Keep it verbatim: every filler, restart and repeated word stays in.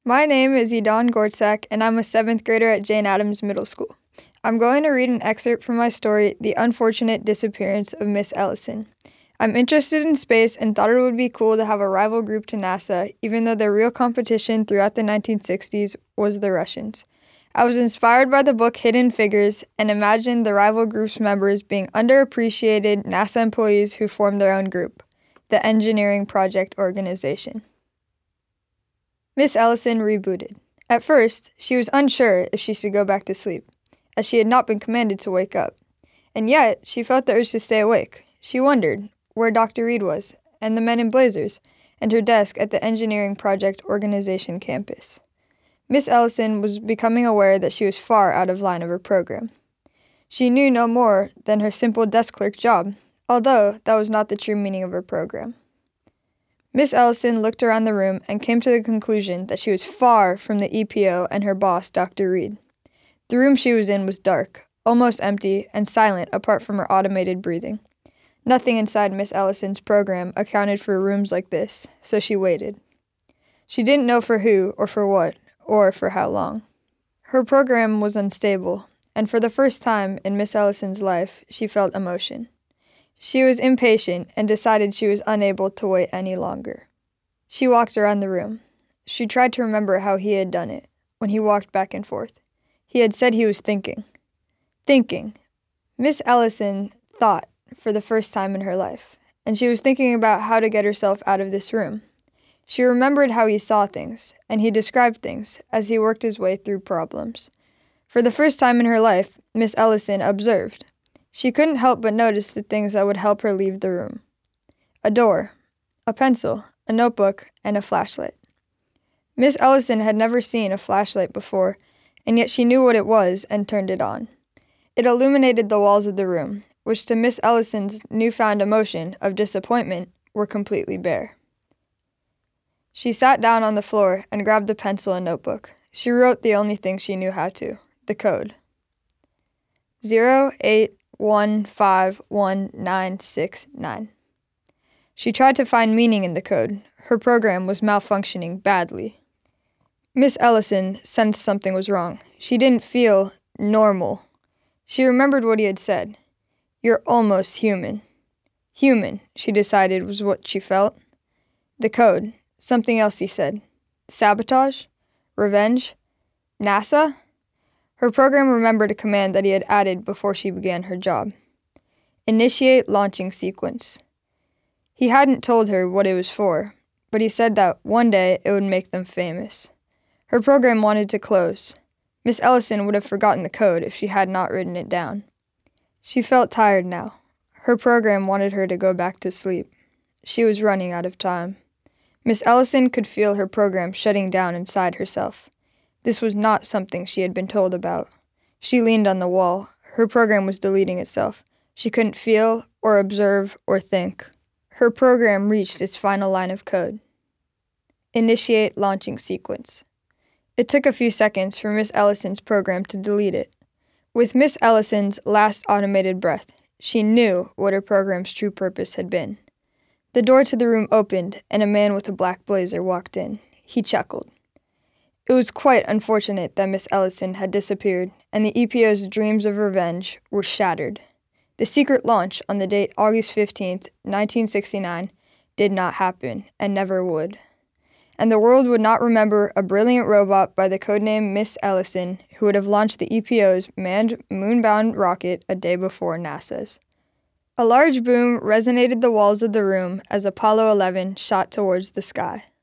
My name is Edon Gortsak, and I'm a seventh grader at Jane Addams Middle School. I'm going to read an excerpt from my story, The Unfortunate Disappearance of Miss Ellison. I'm interested in space and thought it would be cool to have a rival group to NASA, even though their real competition throughout the nineteen sixties was the Russians. I was inspired by the book Hidden Figures and imagined the rival group's members being underappreciated NASA employees who formed their own group, the Engineering Project Organization. Miss Ellison rebooted. At first, she was unsure if she should go back to sleep, as she had not been commanded to wake up. And yet, she felt the urge to stay awake. She wondered where Doctor Reed was, and the men in blazers, and her desk at the Engineering Project Organization campus. Miss Ellison was becoming aware that she was far out of line of her program. She knew no more than her simple desk clerk job, although that was not the true meaning of her program. Miss Ellison looked around the room and came to the conclusion that she was far from the E P O and her boss, Doctor Reed. The room she was in was dark, almost empty, and silent apart from her automated breathing. Nothing inside Miss Ellison's program accounted for rooms like this, so she waited. She didn't know for who or for what, or for how long. Her program was unstable, and for the first time in Miss Ellison's life, she felt emotion. She was impatient and decided she was unable to wait any longer. She walked around the room. She tried to remember how he had done it, when he walked back and forth. He had said he was thinking. Thinking. Miss Ellison thought for the first time in her life, and she was thinking about how to get herself out of this room. She remembered how he saw things, and he described things as he worked his way through problems. For the first time in her life, Miss Ellison observed. She couldn't help but notice the things that would help her leave the room. A door, a pencil, a notebook, and a flashlight. Miss Ellison had never seen a flashlight before, and yet she knew what it was and turned it on. It illuminated the walls of the room, which to Miss Ellison's newfound emotion of disappointment were completely bare. She sat down on the floor and grabbed the pencil and notebook. She wrote the only thing she knew how to, the code. Zero eight one five one nine six nine. She tried to find meaning in the code. Her program was malfunctioning badly. Miss Ellison sensed something was wrong. She didn't feel normal. She remembered what he had said. You're almost human. Human, she decided, was what she felt. The code. Something else he said. Sabotage? Revenge? NASA? Her program remembered a command that he had added before she began her job. Initiate launching sequence. He hadn't told her what it was for, but he said that one day it would make them famous. Her program wanted to close. Miss Ellison would have forgotten the code if she had not written it down. She felt tired now. Her program wanted her to go back to sleep. She was running out of time. Miss Ellison could feel her program shutting down inside herself. This was not something she had been told about. She leaned on the wall. Her program was deleting itself. She couldn't feel, or observe, or think. Her program reached its final line of code. Initiate launching sequence. It took a few seconds for Miss Ellison's program to delete it. With Miss Ellison's last automated breath, she knew what her program's true purpose had been. The door to the room opened, and a man with a black blazer walked in. He chuckled. It was quite unfortunate that Miss Ellison had disappeared, and the E P O's dreams of revenge were shattered. The secret launch on the date August fifteenth, nineteen sixty-nine, did not happen, and never would. And the world would not remember a brilliant robot by the codename Miss Ellison who would have launched the E P O's manned moon-bound rocket a day before NASA's. A large boom resonated the walls of the room as Apollo eleven shot towards the sky.